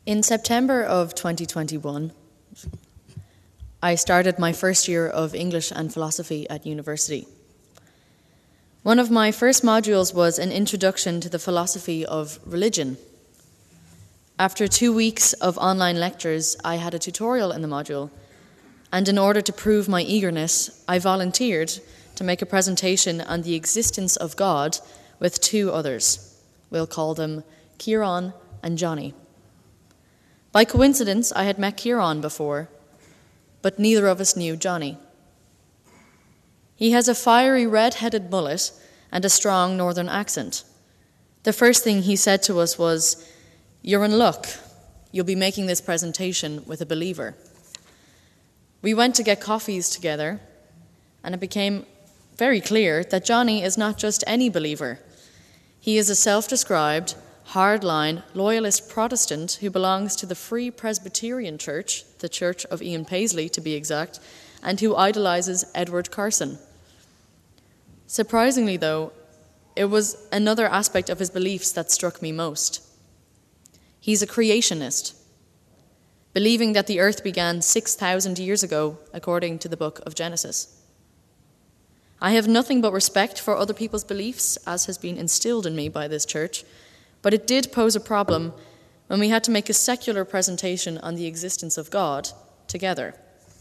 In September of 2021, I started my first year of English and philosophy at university. One of my first modules was an introduction to the philosophy of religion. After 2 weeks of online lectures, I had a tutorial in the module, and in order to prove my eagerness, I volunteered to make a presentation on the existence of God with 2 others. We'll call them Kieran and Johnny. By coincidence, I had met Kieran before, but neither of us knew Johnny. He has a fiery red-headed mullet and a strong northern accent. The first thing he said to us was, "You're in luck. You'll be making this presentation with a believer." We went to get coffees together, and it became very clear that Johnny is not just any believer. He is a self-described, hardline, loyalist Protestant who belongs to the Free Presbyterian Church, the Church of Ian Paisley to be exact, and who idolizes Edward Carson. Surprisingly, though, it was another aspect of his beliefs that struck me most. He's a creationist, believing that the earth began 6,000 years ago, according to the book of Genesis. I have nothing but respect for other people's beliefs, as has been instilled in me by this church, but it did pose a problem when we had to make a secular presentation on the existence of God together.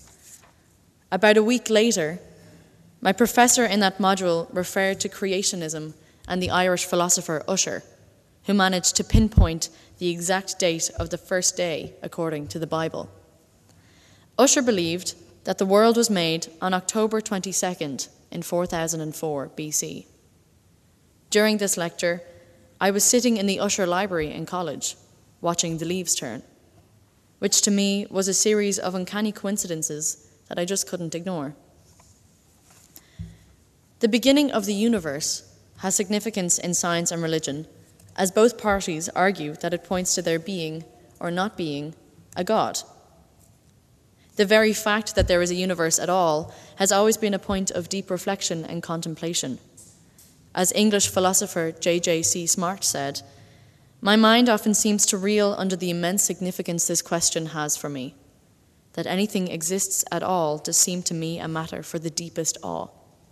About a week later, my professor in that module referred to creationism and the Irish philosopher Ussher, who managed to pinpoint the exact date of the first day according to the Bible. Ussher believed that the world was made on October 22nd in 4004 BC. During this lecture, I was sitting in the Ussher Library in college, watching the leaves turn, which to me was a series of uncanny coincidences that I just couldn't ignore. The beginning of the universe has significance in science and religion, as both parties argue that it points to there being, or not being, a God. The very fact that there is a universe at all has always been a point of deep reflection and contemplation. As English philosopher J.J.C. Smart said, "My mind often seems to reel under the immense significance this question has for me. That anything exists at all does seem to me a matter for the deepest awe."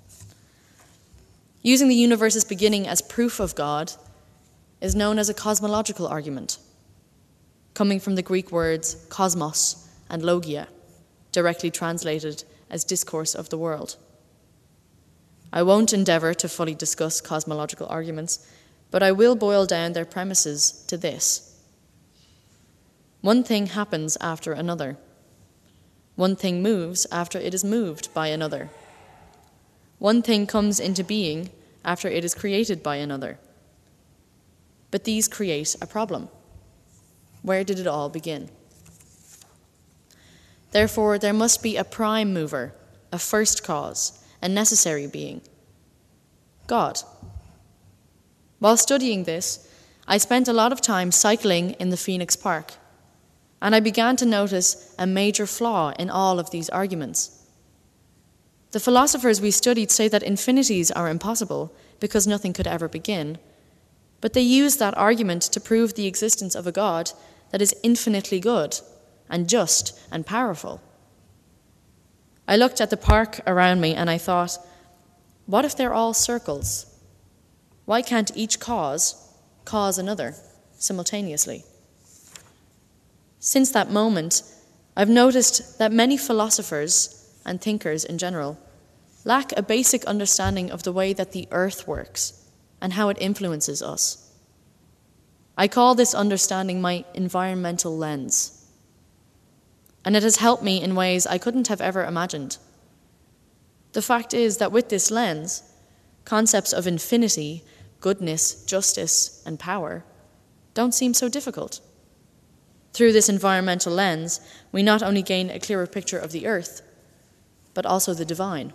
Using the universe's beginning as proof of God is known as a cosmological argument, coming from the Greek words cosmos and logia, directly translated as discourse of the world. I won't endeavour to fully discuss cosmological arguments, but I will boil down their premises to this. One thing happens after another. One thing moves after it is moved by another. One thing comes into being after it is created by another. But these create a problem. Where did it all begin? Therefore, there must be a prime mover, a first cause, a necessary being: God. While studying this, I spent a lot of time cycling in the Phoenix Park, and I began to notice a major flaw in all of these arguments. The philosophers we studied say that infinities are impossible because nothing could ever begin, but they use that argument to prove the existence of a God that is infinitely good and just and powerful. I looked at the park around me and I thought, what if they're all circles? Why can't each cause another simultaneously? Since that moment, I've noticed that many philosophers and thinkers in general lack a basic understanding of the way that the earth works and how it influences us. I call this understanding my environmental lens, and it has helped me in ways I couldn't have ever imagined. The fact is that with this lens, concepts of infinity, goodness, justice, and power don't seem so difficult. Through this environmental lens, we not only gain a clearer picture of the earth, but also the divine.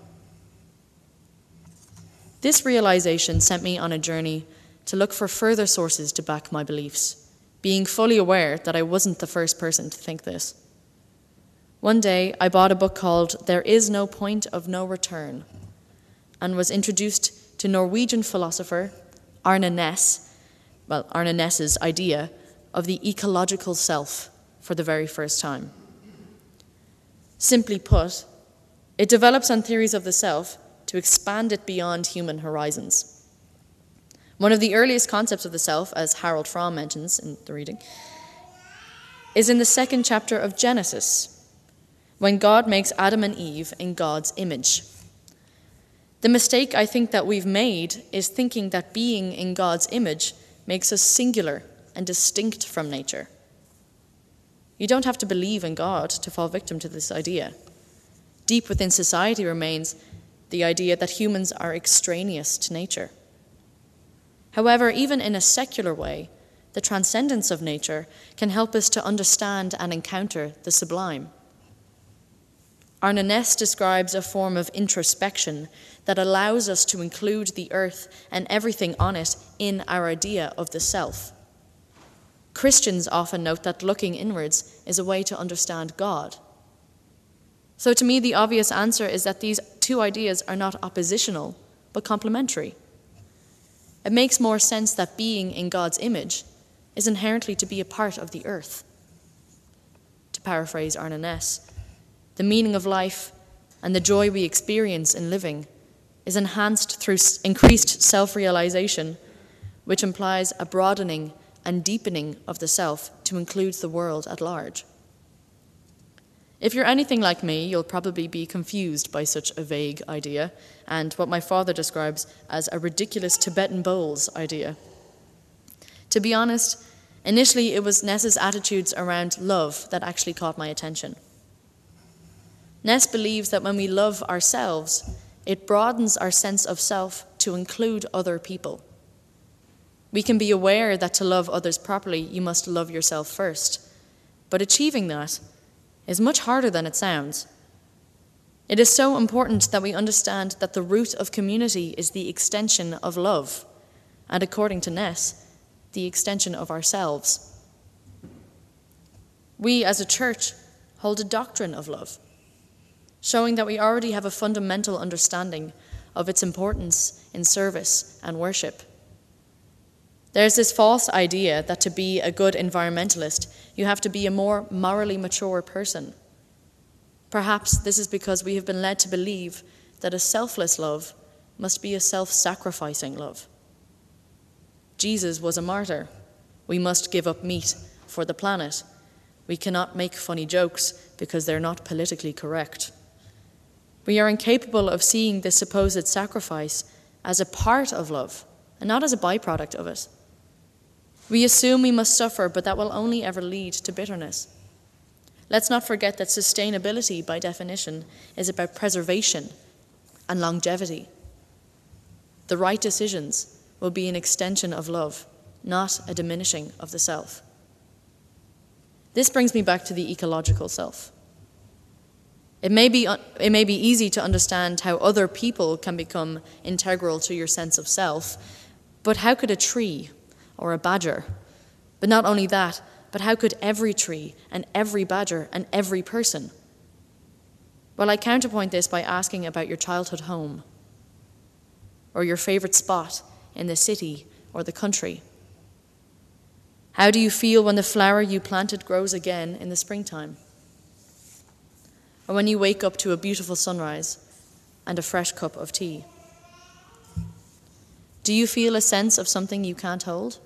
This realization sent me on a journey to look for further sources to back my beliefs, being fully aware that I wasn't the first person to think this. One day, I bought a book called There Is No Point of No Return, and was introduced to Norwegian philosopher Arne Næss, Arne Næss's idea of the ecological self for the very first time. Simply put, it develops on theories of the self to expand it beyond human horizons. One of the earliest concepts of the self, as Harold Fromm mentions in the reading, is in the second chapter of Genesis, when God makes Adam and Eve in God's image. The mistake I think that we've made is thinking that being in God's image makes us singular and distinct from nature. You don't have to believe in God to fall victim to this idea. Deep within society remains the idea that humans are extraneous to nature. However, even in a secular way, the transcendence of nature can help us to understand and encounter the sublime. Arne Næss describes a form of introspection that allows us to include the earth and everything on it in our idea of the self. Christians often note that looking inwards is a way to understand God. So to me, the obvious answer is that these two ideas are not oppositional, but complementary. It makes more sense that being in God's image is inherently to be a part of the earth. To paraphrase Arne Næss, the meaning of life and the joy we experience in living is enhanced through increased self-realization, which implies a broadening and deepening of the self to include the world at large. If you're anything like me, you'll probably be confused by such a vague idea and what my father describes as a ridiculous Tibetan bowls idea. To be honest, initially it was Næss's attitudes around love that actually caught my attention. Næss believes that when we love ourselves, it broadens our sense of self to include other people. We can be aware that to love others properly, you must love yourself first. But achieving that is much harder than it sounds. It is so important that we understand that the root of community is the extension of love, and according to Næss, the extension of ourselves. We as a church hold a doctrine of love, showing that we already have a fundamental understanding of its importance in service and worship. There's this false idea that to be a good environmentalist, you have to be a more morally mature person. Perhaps this is because we have been led to believe that a selfless love must be a self-sacrificing love. Jesus was a martyr. We must give up meat for the planet. We cannot make funny jokes because they're not politically correct. We are incapable of seeing this supposed sacrifice as a part of love and not as a byproduct of it. We assume we must suffer, but that will only ever lead to bitterness. Let's not forget that sustainability, by definition, is about preservation and longevity. The right decisions will be an extension of love, not a diminishing of the self. This brings me back to the ecological self. It may be easy to understand how other people can become integral to your sense of self, but how could a tree or a badger? But not only that, but how could every tree and every badger and every person? Well, I counterpoint this by asking about your childhood home or your favorite spot in the city or the country. How do you feel when the flower you planted grows again in the springtime? Or when you wake up to a beautiful sunrise and a fresh cup of tea? Do you feel a sense of something you can't hold?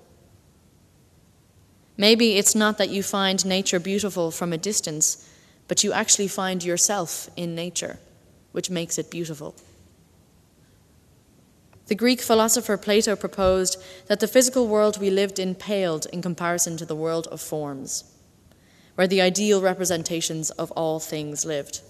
Maybe it's not that you find nature beautiful from a distance, but you actually find yourself in nature, which makes it beautiful. The Greek philosopher Plato proposed that the physical world we lived in paled in comparison to the world of forms, where the ideal representations of all things lived.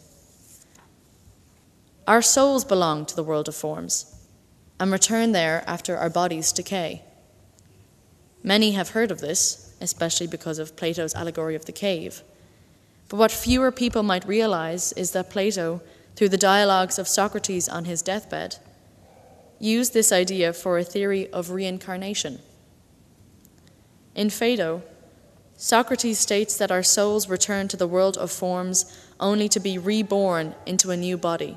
Our souls belong to the world of forms and return there after our bodies decay. Many have heard of this, especially because of Plato's allegory of the cave. But what fewer people might realize is that Plato, through the dialogues of Socrates on his deathbed, used this idea for a theory of reincarnation. In Phaedo, Socrates states that our souls return to the world of forms only to be reborn into a new body.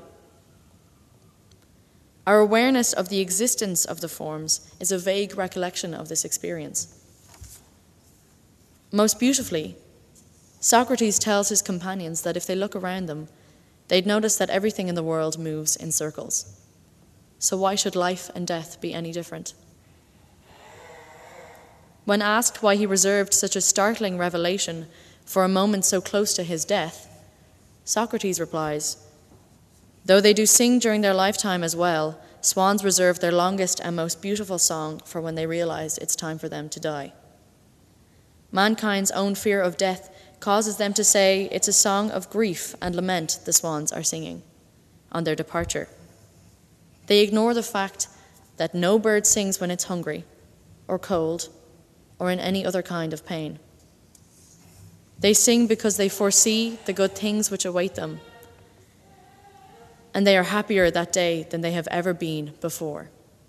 Our awareness of the existence of the forms is a vague recollection of this experience. Most beautifully, Socrates tells his companions that if they look around them, they'd notice that everything in the world moves in circles. So why should life and death be any different? When asked why he reserved such a startling revelation for a moment so close to his death, Socrates replies, "Though they do sing during their lifetime as well, swans reserve their longest and most beautiful song for when they realize it's time for them to die. Mankind's own fear of death causes them to say it's a song of grief and lament the swans are singing on their departure. They ignore the fact that no bird sings when it's hungry or cold or in any other kind of pain. They sing because they foresee the good things which await them, and they are happier that day than they have ever been before."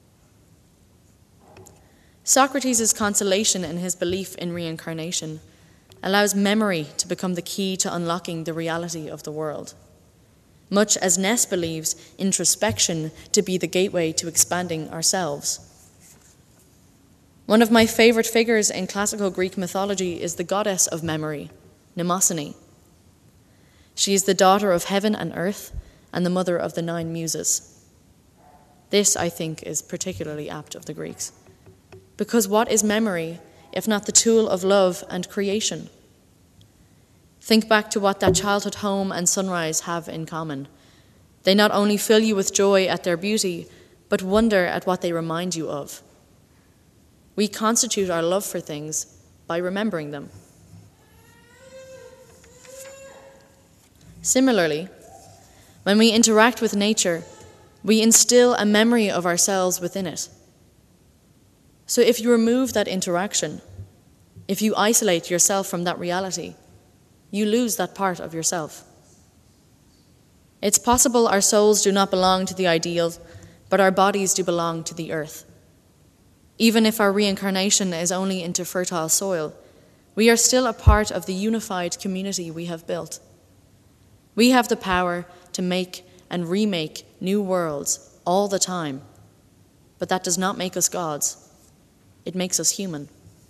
Socrates' consolation in his belief in reincarnation allows memory to become the key to unlocking the reality of the world, much as Ness believes introspection to be the gateway to expanding ourselves. One of my favorite figures in classical Greek mythology is the goddess of memory, Mnemosyne. She is the daughter of heaven and earth and the mother of the 9 muses. This, I think, is particularly apt of the Greeks. Because what is memory if not the tool of love and creation? Think back to what that childhood home and sunrise have in common. They not only fill you with joy at their beauty, but wonder at what they remind you of. We constitute our love for things by remembering them. Similarly, when we interact with nature, we instill a memory of ourselves within it. So if you remove that interaction, if you isolate yourself from that reality, you lose that part of yourself. It's possible our souls do not belong to the ideal, but our bodies do belong to the earth. Even if our reincarnation is only into fertile soil, we are still a part of the unified community we have built. We have the power to make and remake new worlds all the time, but that does not make us gods. It makes us human.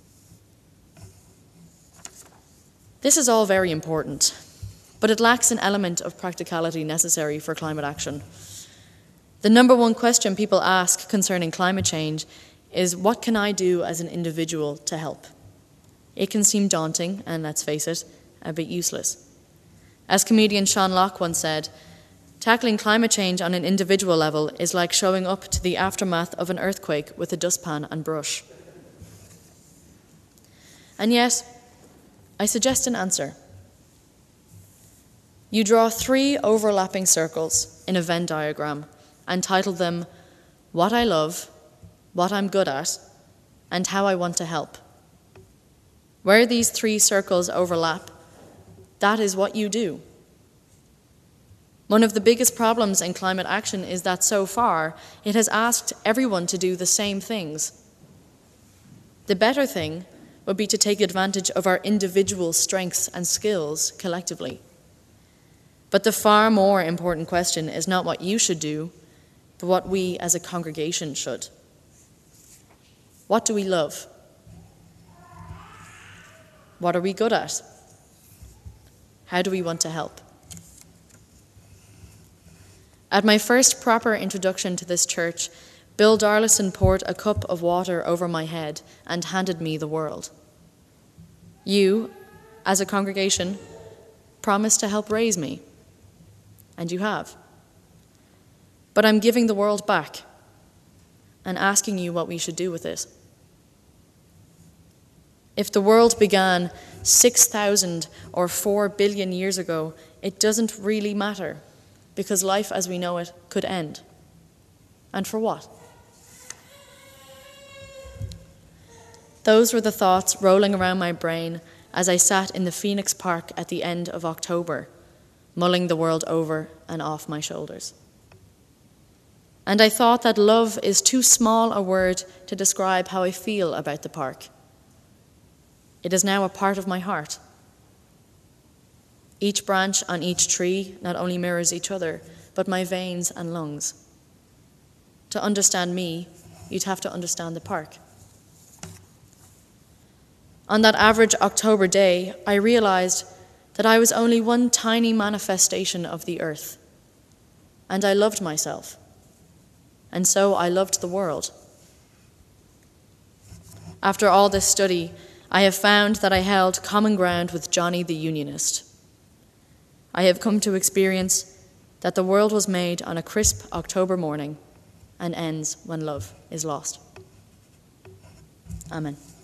This is all very important, but it lacks an element of practicality necessary for climate action. The number one question people ask concerning climate change is, what can I do as an individual to help? It can seem daunting, and let's face it, a bit useless. As comedian Sean Locke once said, tackling climate change on an individual level is like showing up to the aftermath of an earthquake with a dustpan and brush. And yet, I suggest an answer. You draw 3 overlapping circles in a Venn diagram and title them "What I Love," "What I'm Good At," and "How I Want to Help." Where these 3 circles overlap, that is what you do. One of the biggest problems in climate action is that so far it has asked everyone to do the same things. The better thing would be to take advantage of our individual strengths and skills collectively. But the far more important question is not what you should do, but what we as a congregation should. What do we love? What are we good at? How do we want to help? At my first proper introduction to this church, Bill Darlison poured a cup of water over my head and handed me the world. You, as a congregation, promised to help raise me, and you have. But I'm giving the world back and asking you what we should do with it. If the world began 6,000 or 4 billion years ago, it doesn't really matter, because life as we know it could end. And for what? Those were the thoughts rolling around my brain as I sat in the Phoenix Park at the end of October, mulling the world over and off my shoulders. And I thought that love is too small a word to describe how I feel about the park. It is now a part of my heart. Each branch on each tree not only mirrors each other, but my veins and lungs. To understand me, you'd have to understand the park. On that average October day, I realized that I was only one tiny manifestation of the earth, and I loved myself, and so I loved the world. After all this study, I have found that I held common ground with Johnny the Unionist. I have come to experience that the world was made on a crisp October morning and ends when love is lost. Amen.